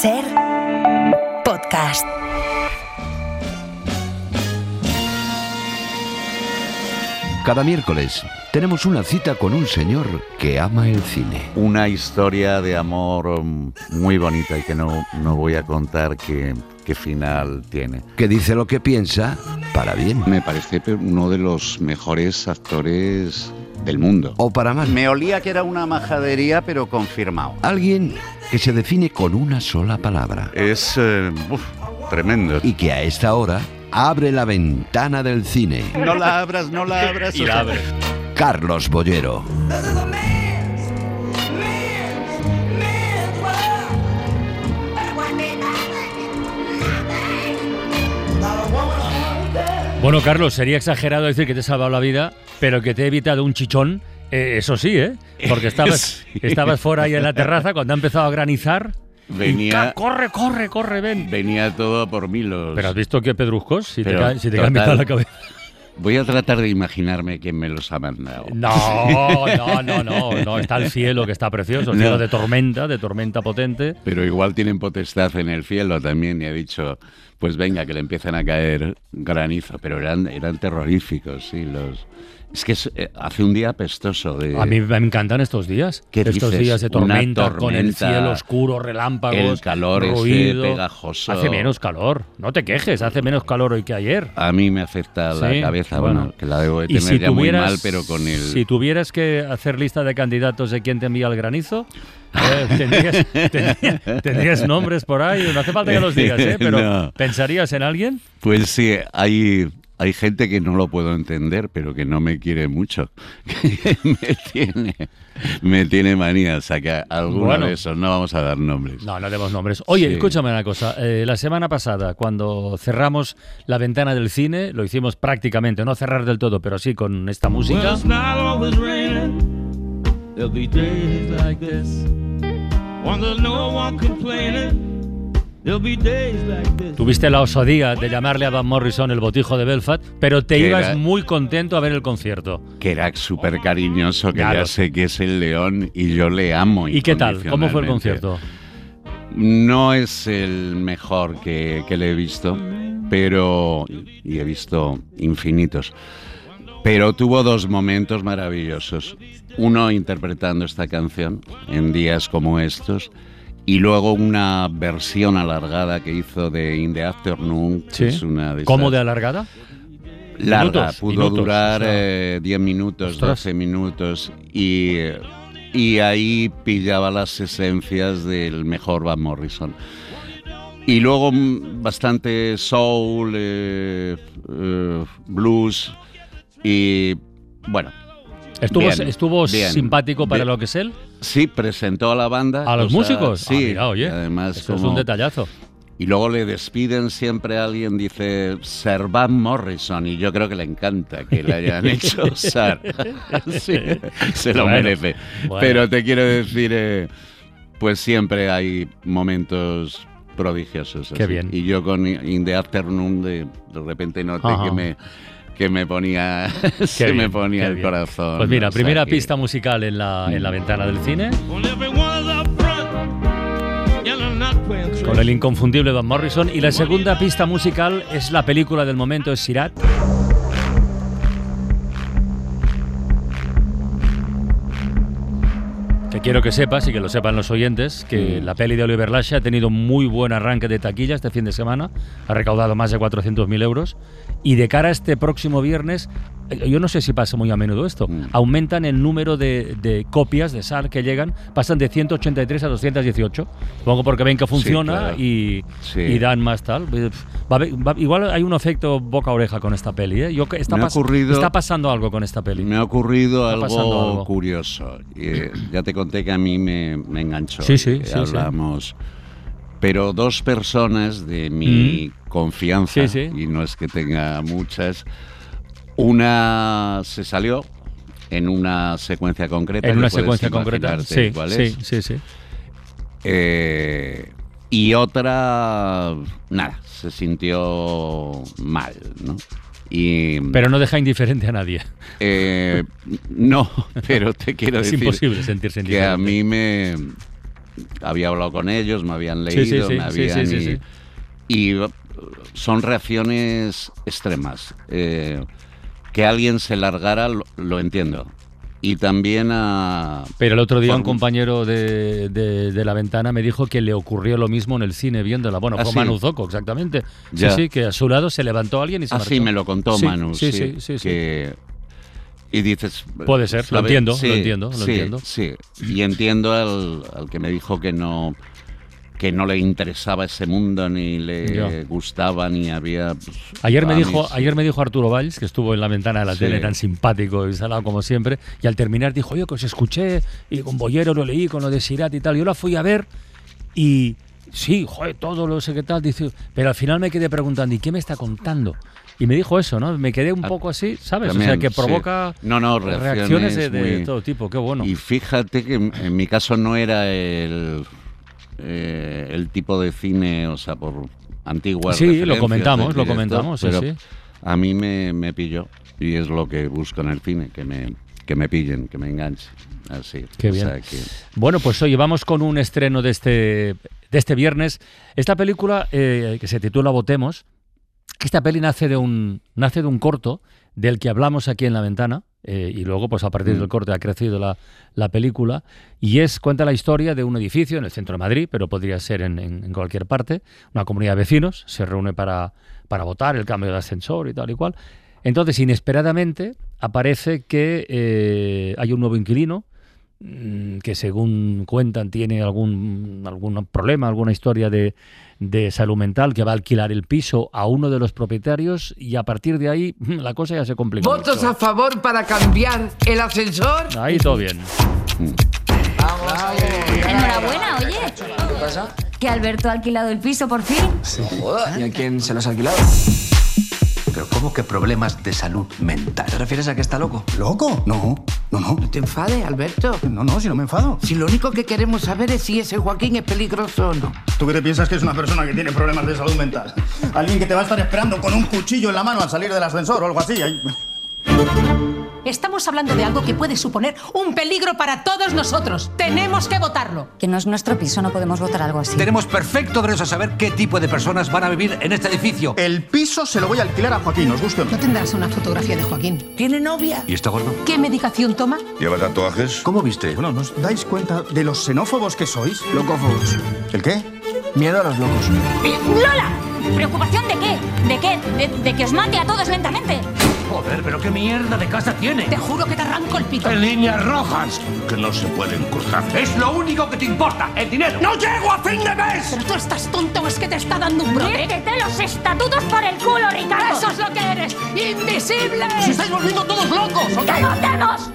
SER Podcast. Cada miércoles tenemos una cita con un señor que ama el cine. Una historia de amor muy bonita y que no voy a contar qué final tiene. Que dice lo que piensa para bien. Me parece uno de los mejores actores del mundo. O para mal. Me olía que era una majadería, pero confirmado. Alguien que se define con una sola palabra. Es tremendo. Y que a esta hora abre la ventana del cine. No la abras. Y la abre. Carlos Bollero. Bueno, Carlos, sería exagerado decir que te he salvado la vida, pero que te he evitado un chichón, eso sí, porque estabas fuera ahí en la terraza cuando ha empezado a granizar. Venía... Corre, ven. Venía todo por milos. Pero has visto qué pedruscos, si te cae total, mitad de la cabeza. Voy a tratar de imaginarme quién me los ha mandado. No, está el cielo que está precioso, el cielo de tormenta potente. Pero igual tienen potestad en el cielo también y ha dicho, pues venga, que le empiezan a caer granizo. Pero eran terroríficos, sí, Es que hace un día apestoso. A mí me encantan estos días. Estos días de tormenta, con el cielo oscuro, relámpagos, el calor ruido, ese pegajoso. Hace menos calor. No te quejes, hace menos calor hoy que ayer. A mí me afecta la cabeza, bueno, que la debo de tener ya muy mal, pero con el... Si tuvieras que hacer lista de candidatos de quién te envía el granizo, tendrías nombres por ahí. No hace falta que los digas, pero no. ¿Pensarías en alguien? Pues sí, hay gente que no lo puedo entender, pero que no me quiere mucho. me tiene manía. O sea, que alguno de esos, no vamos a dar nombres. No demos nombres. Oye, escúchame una cosa. La semana pasada, cuando cerramos la ventana del cine, lo hicimos prácticamente, no cerrar del todo, pero sí con esta música. Tuviste la osadía de llamarle a Van Morrison el botijo de Belfast, pero te ibas muy contento a ver el concierto. Que era súper cariñoso, que ya sé que es el león y yo le amo. ¿Y qué tal? ¿Cómo fue el concierto? No es el mejor que le he visto, pero... y he visto infinitos. Pero tuvo dos momentos maravillosos. Uno interpretando esta canción en días como estos, y luego una versión alargada que hizo de In the Afternoon. ¿Sí? Es una de ¿Cómo de alargada? Larga, pudo durar 10 minutos, ostras. 12 minutos. Y ahí pillaba las esencias del mejor Van Morrison. Y luego bastante soul, blues y bueno. ¿Estuvo simpático para lo que es él? Sí, presentó a la banda. ¿A los músicos? Sí, mira, oye, además eso es un detallazo. Y luego le despiden siempre a alguien, dice Sir Van Morrison, y yo creo que le encanta que le hayan hecho Sir. Sí, se lo merece. Bueno. Pero te quiero decir, pues siempre hay momentos prodigiosos. Qué así. bien. Y yo con In the Afternoon de repente noté que me ponía me ponía el corazón. Pues mira, primera pista musical en la ventana del cine. Con el inconfundible Van Morrison. Y la segunda pista musical es la película del momento, es Sirat. Que quiero que sepas, y que lo sepan los oyentes, que la peli de Oliver Lash ha tenido muy buen arranque de taquilla este fin de semana, ha recaudado más de 400.000 euros, y de cara a este próximo viernes, yo no sé si pasa muy a menudo esto, aumentan el número de copias de SAR que llegan, pasan de 183 a 218, supongo porque ven que funciona, sí, claro. y dan más tal. Igual hay un efecto boca-oreja con esta peli, ¿eh? Está pasando algo con esta peli. Me ha ocurrido algo curioso. Ya te conté que a mí me enganchó. Sí. Hablamos. Pero dos personas de mi confianza, y no es que tenga muchas, una se salió en una secuencia concreta. En una secuencia concreta, sí. Y otra, nada, se sintió mal, ¿no? Pero no deja indiferente a nadie. No, pero te quiero decir... Es imposible sentirse indiferente. Que a mí había hablado con ellos, me habían leído, me habían... Y son reacciones extremas. Que alguien se largara, lo entiendo. Y también a... Pero el otro día un compañero de La Ventana me dijo que le ocurrió lo mismo en el cine viéndola. Bueno, fue Manu Zoco, exactamente. Ya. Sí, que a su lado se levantó alguien y se marchó. Sí, me lo contó Manu. Sí. Y dices... Puede ser, lo entiendo. Sí, y entiendo al que me dijo que no le interesaba ese mundo, ni le gustaba, ni había... Pues, ayer me dijo Arturo Valls, que estuvo en La Ventana de la tele, tan simpático y salado como siempre, y al terminar dijo, oye, que os escuché, y con Bollero lo leí, con lo de Sirat y tal, yo la fui a ver, y sí, joder, todo lo sé qué tal, dice, pero al final me quedé preguntando, ¿y qué me está contando? Y me dijo eso, ¿no? Me quedé un poco así, ¿sabes? También, o sea, que provoca reacciones de todo tipo, qué bueno. Y fíjate que en mi caso no era el tipo de cine, o sea, por antiguas referencias. Lo comentamos, pero sí. A mí me pilló, y es lo que busco en el cine, que me pillen, que me enganche. Así. Qué bien. Bueno, pues oye, vamos con un estreno de este viernes. Esta película que se titula Votemos. Esta peli nace de un corto del que hablamos aquí en La Ventana, y luego pues a partir del corte ha crecido la película, y cuenta la historia de un edificio en el centro de Madrid, pero podría ser en cualquier parte. Una comunidad de vecinos se reúne para votar el cambio de ascensor y tal y cual. Entonces, inesperadamente, aparece que hay un nuevo inquilino que, según cuentan, tiene algún problema, alguna historia de salud mental, que va a alquilar el piso a uno de los propietarios, y a partir de ahí la cosa ya se complica. ¿Votos mucho. a favor para cambiar el ascensor? Ahí todo bien. Vamos. Enhorabuena, oye. ¿Qué pasa? Que Alberto ha alquilado el piso por fin. Sí. ¿Y a quién se lo has alquilado? ¿Pero cómo que problemas de salud mental? ¿Te refieres a que está loco? ¿Loco? No. No te enfades, Alberto. No, si no me enfado. Si lo único que queremos saber es si ese Joaquín es peligroso o no. ¿Tú qué te piensas que es una persona que tiene problemas de salud mental? Alguien que te va a estar esperando con un cuchillo en la mano al salir del ascensor o algo así. Estamos hablando de algo que puede suponer un peligro para todos nosotros. Tenemos que votarlo. Que no es nuestro piso, no podemos votar algo así. Tenemos perfecto derecho a saber qué tipo de personas van a vivir en este edificio. El piso se lo voy a alquilar a Joaquín, ¿os gusta o no? No tendrás una fotografía de Joaquín. ¿Tiene novia? ¿Y está gordo? ¿Qué medicación toma? ¿Lleva tatuajes? ¿Cómo viste? Bueno, ¿nos dais cuenta de los xenófobos que sois? Locófobos. ¿El qué? Miedo a los locos. ¡Lola! ¿Preocupación de qué? ¿De qué? ¿De que os mate a todos lentamente? Joder, pero qué mierda de casa tiene. Te juro que te arranco el pito. En líneas rojas. Que no se pueden cruzar. Es lo único que te importa, el dinero. ¡No llego a fin de mes! ¿Pero tú estás tonto o es que te está dando un brote? ¡Métete los estatutos por el culo, Ricardo! ¡Eso es lo que eres! ¡Invisible! ¡Se estáis volviendo todos locos! ¡Que votemos!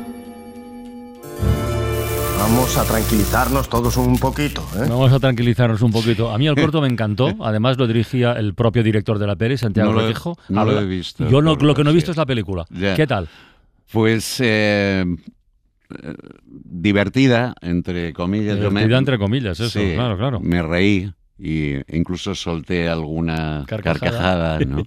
Vamos a tranquilizarnos todos un poquito, ¿eh? Vamos a tranquilizarnos un poquito. A mí el corto me encantó. Además lo dirigía el propio director de la peli, Santiago Requejo. No lo he visto. Yo lo que no he visto es la película. Ya. ¿Qué tal? Pues divertida, entre comillas. Divertida entre comillas, eso, sí, claro. Me reí e incluso solté alguna carcajada, ¿no?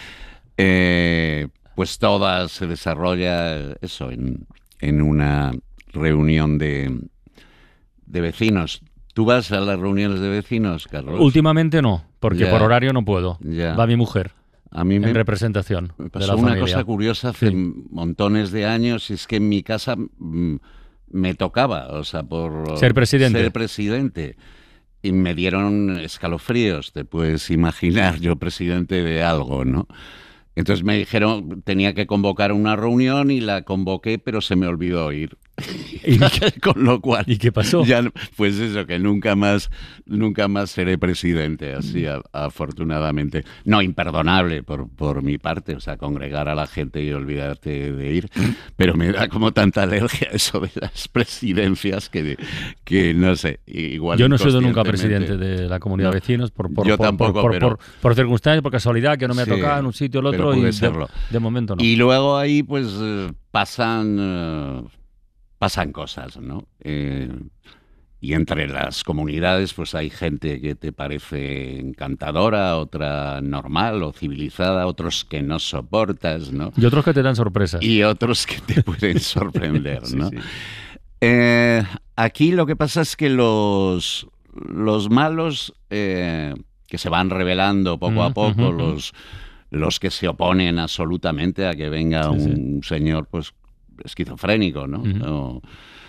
Pues toda se desarrolla eso en una reunión de vecinos. ¿Tú vas a las reuniones de vecinos, Carlos? Últimamente no, porque por horario no puedo. Ya. Va mi mujer. A mí en representación me de pasó la una familia. cosa curiosa hace montones de años, y es que en mi casa me tocaba, o sea, por ser presidente. Y me dieron escalofríos, te puedes imaginar, yo presidente de algo, ¿no? Entonces me dijeron, tenía que convocar una reunión, y la convoqué, pero se me olvidó ir. Con lo cual, ¿y qué pasó? Ya, pues eso, que nunca más seré presidente, así afortunadamente. No, imperdonable por mi parte, o sea, congregar a la gente y olvidarte de ir, pero me da como tanta alergia eso de las presidencias que no sé, igual. Yo no he sido nunca presidente de la comunidad de vecinos por circunstancias, por casualidad, que no me ha tocado en un sitio o el otro, y de momento no. Y luego ahí pues pasan cosas, ¿no? Y entre las comunidades pues hay gente que te parece encantadora, otra normal o civilizada, otros que no soportas, ¿no? Y otros que te dan sorpresas. Y otros que te pueden sorprender, ¿no? Sí. Aquí lo que pasa es que los malos que se van revelando poco a poco, los que se oponen absolutamente a que venga un señor pues esquizofrénico, ¿no?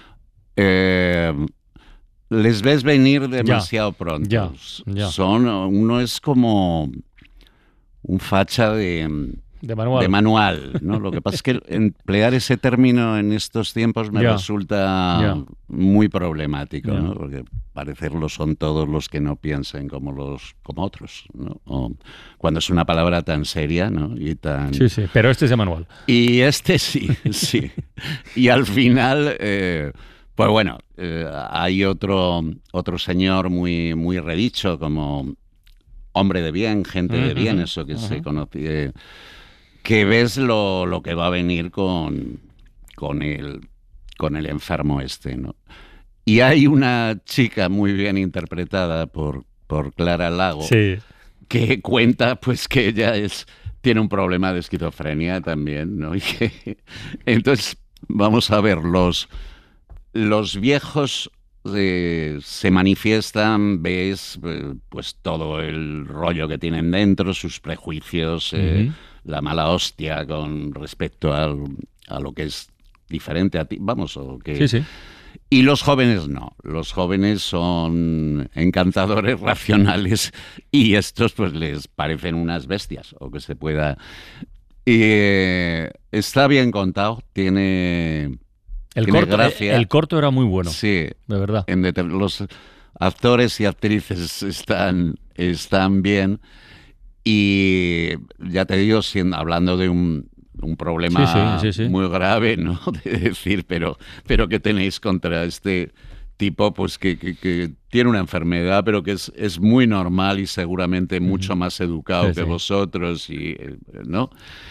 Les ves venir demasiado pronto. Uno es como un facha de manual, ¿no? Lo que pasa es que emplear ese término en estos tiempos me resulta muy problemático, ¿no? Porque parecerlo son todos los que no piensen como otros, ¿no? O cuando es una palabra tan seria, ¿no? Y tan... Sí, pero este es de manual. Y este sí. Y al final, pues bueno, hay otro señor muy, muy redicho como hombre de bien, gente de bien, eso que se conoce... que ves lo que va a venir con el enfermo este, ¿no? Y hay una chica muy bien interpretada por Clara Lago que cuenta pues que ella tiene un problema de esquizofrenia también, ¿no? Y entonces vamos a ver, los viejos se manifiestan, ves pues todo el rollo que tienen dentro, sus prejuicios, la mala hostia con respecto a lo que es diferente a ti, vamos, o que... Sí. Y los jóvenes no, los jóvenes son encantadores, racionales, y estos pues les parecen unas bestias, o que se pueda... está bien contado, tiene gracia. El corto era muy bueno, sí, de verdad. Los actores y actrices están bien. Y ya te digo, hablando de un problema muy grave, ¿no? De decir, pero ¿qué tenéis contra este tipo? Pues que tiene una enfermedad, pero que es muy normal y seguramente mucho más educado que vosotros, y, ¿no?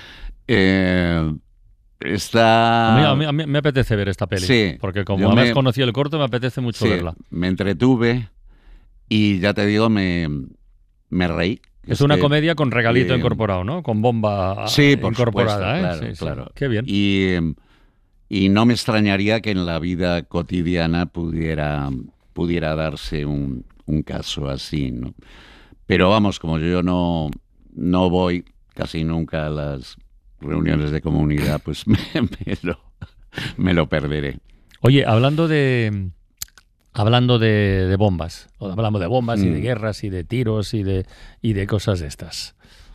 A mí me apetece ver esta peli, porque como además conocí el corto, me apetece mucho verla. Me entretuve y ya te digo, me reí. Es una comedia con regalito incorporado, ¿no? Con bomba incorporada, supuesto, claro. Qué bien. Y no me extrañaría que en la vida cotidiana pudiera darse un caso así, ¿no? Pero vamos, como yo no voy casi nunca a las reuniones de comunidad, pues me lo perderé. Oye, hablando de bombas, hablamos de bombas y de guerras y de tiros y de cosas de estas.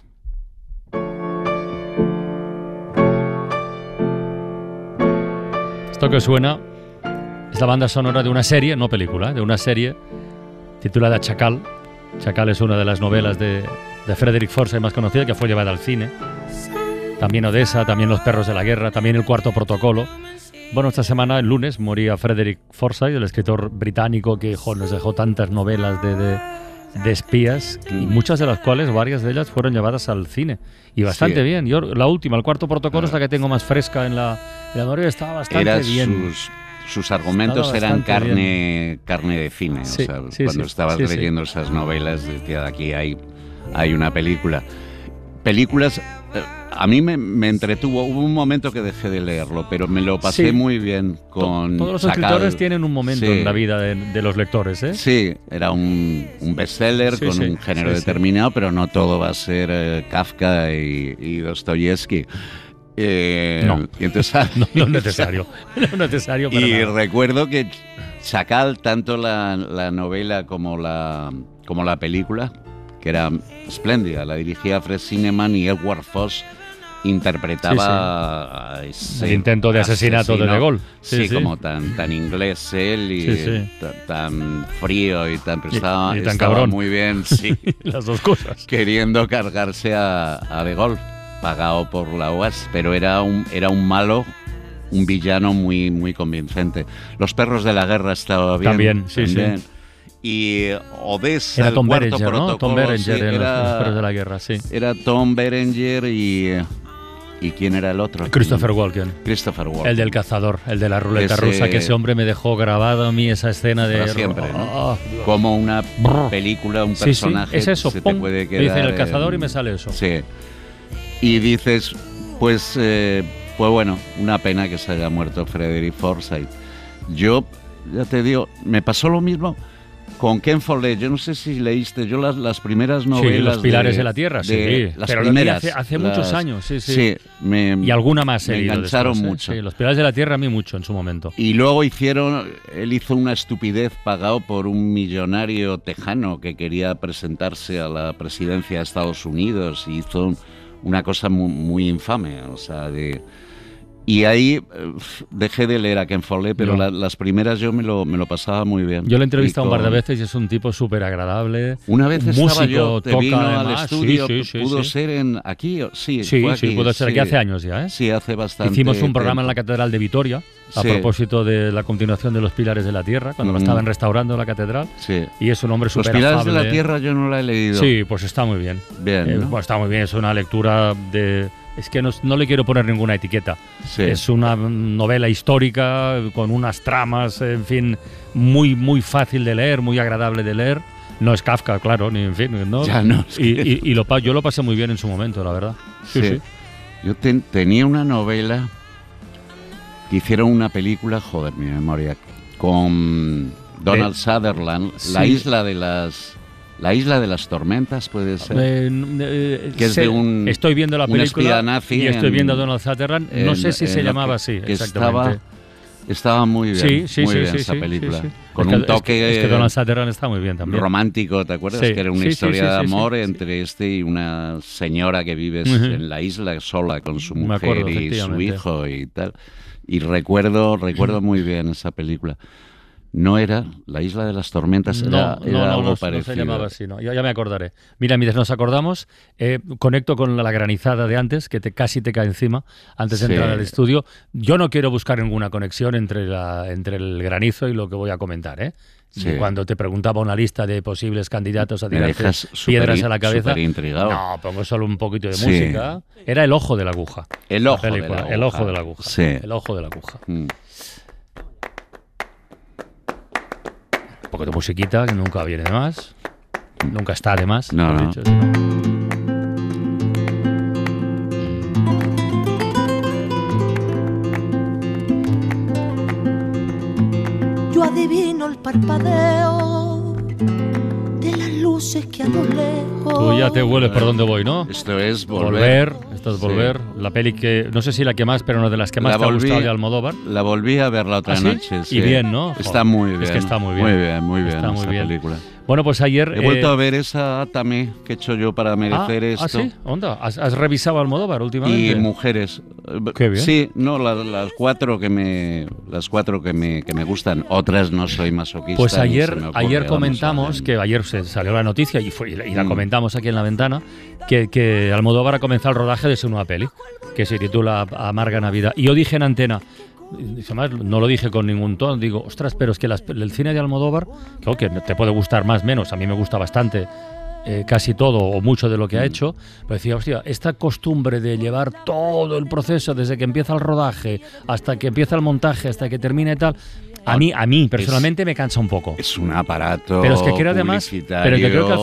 Esto que suena es la banda sonora de una serie, no película, de una serie titulada Chacal. Chacal es una de las novelas de Frederick Forsyth más conocida, que fue llevada al cine. También Odessa, también Los perros de la guerra, también El cuarto protocolo. Bueno, esta semana, el lunes, moría Frederick Forsyth, el escritor británico que nos dejó tantas novelas de espías, y muchas de las cuales, varias de ellas, fueron llevadas al cine. Y bastante bien. Yo, la última, El cuarto protocolo, es la que tengo más fresca en la memoria, estaba bastante bien. Sus argumentos eran carne de cine. Cuando estabas leyendo esas novelas, decía, aquí hay una película. Películas... A mí me entretuvo. Hubo un momento que dejé de leerlo, pero me lo pasé muy bien con Todos los Chacal. Escritores tienen un momento en la vida de los lectores, ¿eh? Sí, era un bestseller con un género determinado, pero no todo va a ser Kafka y Dostoyevsky. No, y entonces, no es necesario. No es necesario para nada. Recuerdo que Chacal, tanto la novela como la película, que era espléndida, la dirigía Fred Zinnemann, y Edward Foss interpretaba el intento de asesinato de De Gaulle. Como tan inglés él, y tan frío y tan prestado. Y tan cabrón. Muy bien, las dos cosas. Queriendo cargarse a De Gaulle, pagado por la UAS, pero era un malo, un villano muy, muy convincente. Los perros de la guerra estaba bien. También, sí. Y Odessa, era Tom el cuarto Berenger, protocolo, ¿no? Tom Berenger en Los perros de la guerra, sí. Era Tom Berenger ¿y quién era el otro? Christopher Walken. El del cazador, el de la ruleta rusa, que ese hombre me dejó grabado a mí esa escena de... Para siempre, ¿no? Como una película, un personaje. Es eso, se te puede quedar... Me dicen el cazador y me sale eso. Sí. Y dices, pues bueno, una pena que se haya muerto Frederick Forsyth. Yo, ya te digo, me pasó lo mismo con Ken Follett. Yo no sé si leíste yo las primeras novelas. Sí, Los Pilares de la Tierra, sí. Las pero primeras. Hace muchos años, sí. Y alguna más me engancharon después, mucho. Sí, Los Pilares de la Tierra a mí mucho en su momento. Y luego él hizo una estupidez pagado por un millonario tejano que quería presentarse a la presidencia de Estados Unidos y hizo una cosa muy, muy infame, o sea, y ahí dejé de leer a Ken Follett, pero las primeras yo me lo pasaba muy bien. Yo lo he entrevistado un par de veces y es un tipo súper agradable. Una vez músico, estaba yo, te vino además, al estudio, sí, pudo ser aquí, sí, pudo ser aquí hace años ya, ¿eh? Sí, hace bastante. Hicimos un programa en la Catedral de Vitoria a propósito de la continuación de Los Pilares de la Tierra, cuando lo estaban restaurando la catedral. Sí. Y es un hombre súper Los afable. Pilares de la Tierra yo no la he leído. Sí, pues está muy bien. Bien, ¿no? Pues está muy bien, es una lectura de... Es que no le quiero poner ninguna etiqueta. Sí. Es una novela histórica con unas tramas, en fin, muy, muy fácil de leer, muy agradable de leer. No es Kafka, claro, ni en fin, ¿no? Ya no. Yo lo pasé muy bien en su momento, la verdad. Sí. Yo tenía una novela que hicieron una película, joder, mi memoria, con Donald Sutherland, La isla de las tormentas, puede ser. Que es de estoy viendo la película nazi y estoy viendo a Donald Sutherland. No sé si se llamaba así, exactamente. Estaba muy bien, esa película. Sí. Con un toque es que Donald Sutherland está muy bien también. Romántico, ¿te acuerdas? Que era una historia de amor entre y una señora que vive en la isla sola con su mujer y su hijo y tal. Y recuerdo muy bien esa película. No era La isla de las tormentas, era algo parecido. No se llamaba así, no. Ya me acordaré. Mira, mientras nos acordamos, conecto con la granizada de antes, que casi te cae encima antes de entrar al estudio. Yo no quiero buscar ninguna conexión entre el granizo y lo que voy a comentar, ¿eh? Sí. Cuando te preguntaba una lista de posibles candidatos a tirarte piedras a la cabeza, no, pongo solo un poquito de música. Era El ojo de la aguja. El ojo de la aguja. Sí. El ojo de la aguja. Un poco de musiquita, que nunca viene de más. Nunca está de más. No. Yo adivino el parpadeo de las luces que a lo lejos. Tú ya te hueles por dónde voy, ¿no? Esto es Volver. Esto es Volver. La peli que, no sé si la que más, pero una de las que más te ha gustado de Almodóvar. La volví a ver la otra noche. Sí. Y bien, ¿no? Está muy bien. Es que está muy bien. Muy bien está muy esa bien. película. Bueno, pues ayer... He vuelto a ver esa Atame que he hecho yo para merecer esto. ¿Sí? ¿Onda? ¿Has revisado Almodóvar últimamente? Y Mujeres. Qué bien. Sí, no, las cuatro que me gustan. Otras no soy masoquista. Pues ayer comentamos, que ayer se salió la noticia y la comentamos aquí en La Ventana, que Almodóvar ha comenzado el rodaje de su nueva peli, que se titula Amarga Navidad. Y yo dije en antena... Además, no lo dije con ningún tono, digo, ostras, pero es que el cine de Almodóvar, que te puede gustar más o menos, a mí me gusta bastante casi todo o mucho de lo que ha hecho, pero decía, hostia, esta costumbre de llevar todo el proceso desde que empieza el rodaje hasta que empieza el montaje, hasta que termina y tal, a mí personalmente me cansa un poco. Es un aparato pero es que creo además, pero que creo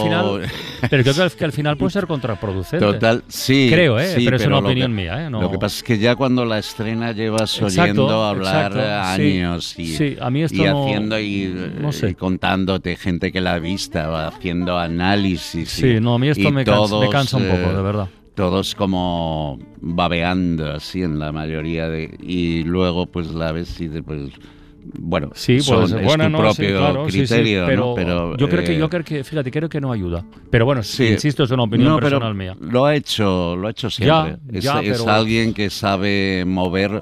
que al final puede ser contraproducente. Total, sí. Creo, sí, pero es una opinión mía, No. Lo que pasa es que ya cuando la estrena llevas oyendo hablar años y a mí esto y haciendo y contándote gente que la ha visto, haciendo análisis. Sí, a mí esto me cansa un poco, de verdad. Todos como babeando así en la mayoría y luego pues la ves y pues bueno, sí, es tu propio criterio, pero yo creo que fíjate, creo que no ayuda. Pero bueno, insisto, es una opinión personal mía. Lo ha hecho siempre. Es alguien que sabe mover.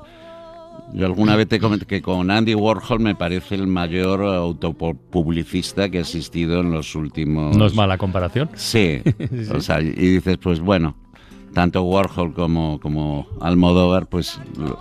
Yo alguna vez te comenté que con Andy Warhol me parece el mayor autopublicista que ha existido en los últimos... ¿No es mala comparación? Sí. O sea, y dices, pues bueno, tanto Warhol como Almodóvar, pues...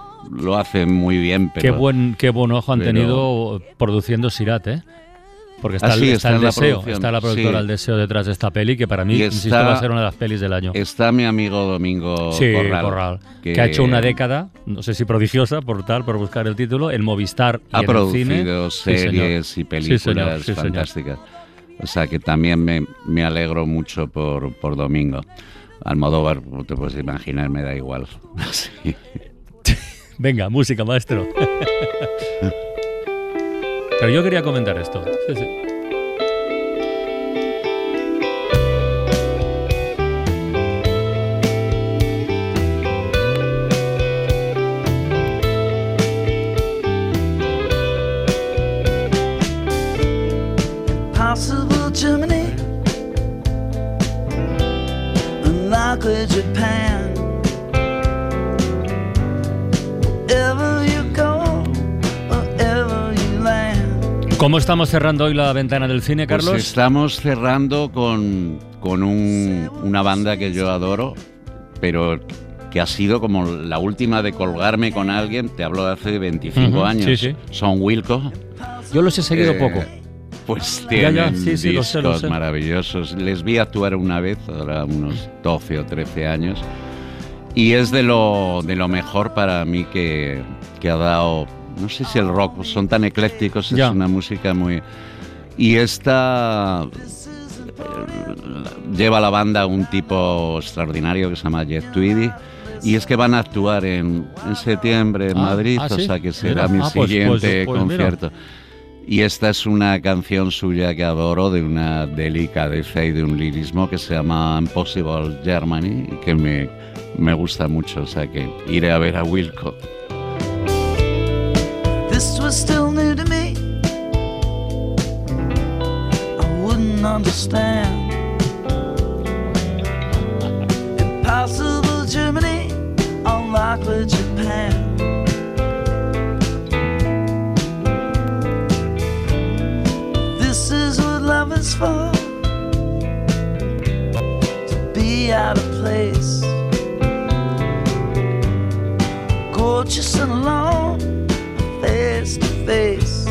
Lo hacen muy bien, pero... Qué buen ojo han tenido produciendo Sirat, ¿eh? Porque está el Deseo, está la productora El Deseo detrás de esta peli, que para mí, insisto, va a ser una de las pelis del año. Está mi amigo Domingo Corral. Que ha hecho una década, no sé si prodigiosa, por buscar el título, en Movistar y en el cine. Ha producido series y películas fantásticas. O sea que también me alegro mucho por Domingo. Almodóvar, te puedes imaginar, me da igual. Sí. Venga, música, maestro. Pero yo quería comentar esto. Sí, sí. Impossible Germany, unlikely Japan. Wherever you go, wherever you land. ¿Cómo estamos cerrando hoy la ventana del cine, Carlos? Pues estamos cerrando con una banda que yo adoro, pero que ha sido como la última de colgarme con alguien. Te hablo de hace 25 años. Sí, sí. Son Wilco. Yo los he seguido poco. Pues tienen sí, lo sé. maravillosos. Les vi actuar una vez, ahora unos 12 o 13 años, y es de lo mejor para mí que ha dado. No sé si el rock, son tan eclécticos, es una música muy... Y esta lleva a la banda un tipo extraordinario que se llama Jeff Tweedy, y es que van a actuar en septiembre en Madrid, ¿sí? O sea que será mi siguiente concierto. Y esta es una canción suya que adoro, de una delicadeza y de un lirismo que se llama Impossible Germany, y que me gusta mucho, o sea que iré a ver a Wilco. This was still new to me. I wouldn't understand. Impossible Germany, unlikely Japan. This is what love is for, to be out of place, gorgeous and alone, face to face.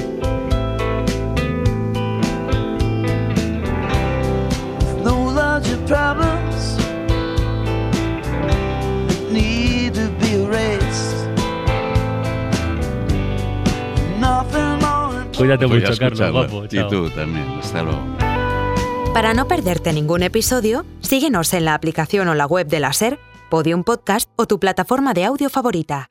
With no larger problems that need to be erased. Nothing more. Cuídate mucho, Carlos, guapo. Y tú también, hasta luego. Para no perderte ningún episodio, síguenos en la aplicación o la web de la SER, Podium Podcast o tu plataforma de audio favorita.